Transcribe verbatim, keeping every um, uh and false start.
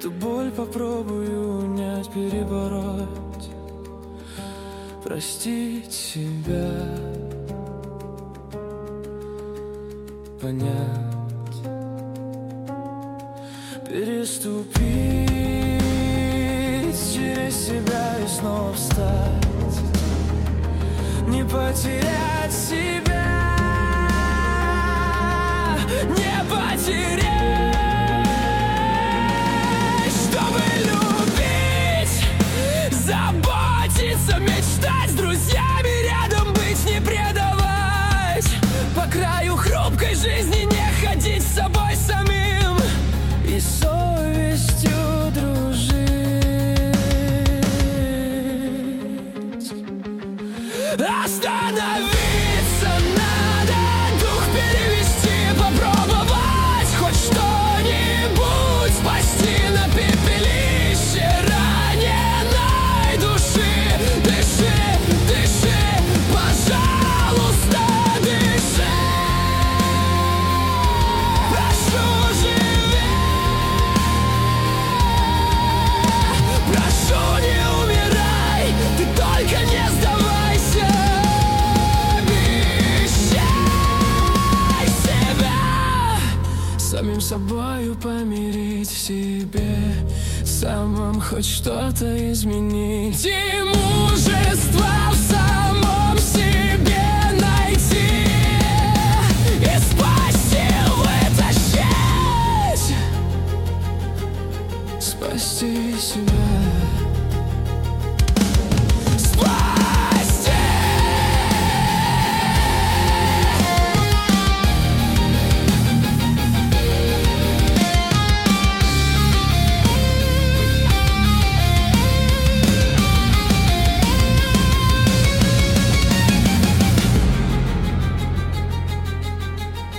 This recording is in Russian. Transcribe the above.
Эту боль попробую унять, перебороть, простить себя, понять, переступить через себя и снова встать, не потерять себя, не потерять. Заботиться, мечтать, с друзьями рядом быть, не предавать, по краю хрупкой жизни не ходить с собой самим и совестью дружить. Остановиться надо, дух перевести, попробовать хоть что-нибудь спасти на пепелище раненой души. Дыши, дыши, пожалуйста, дыши. Прошу, живи. Прошу, не умирай, ты только не сдавайся. Обещай себя самим собою помирить в себе, самым хоть что-то изменить и мужество в самом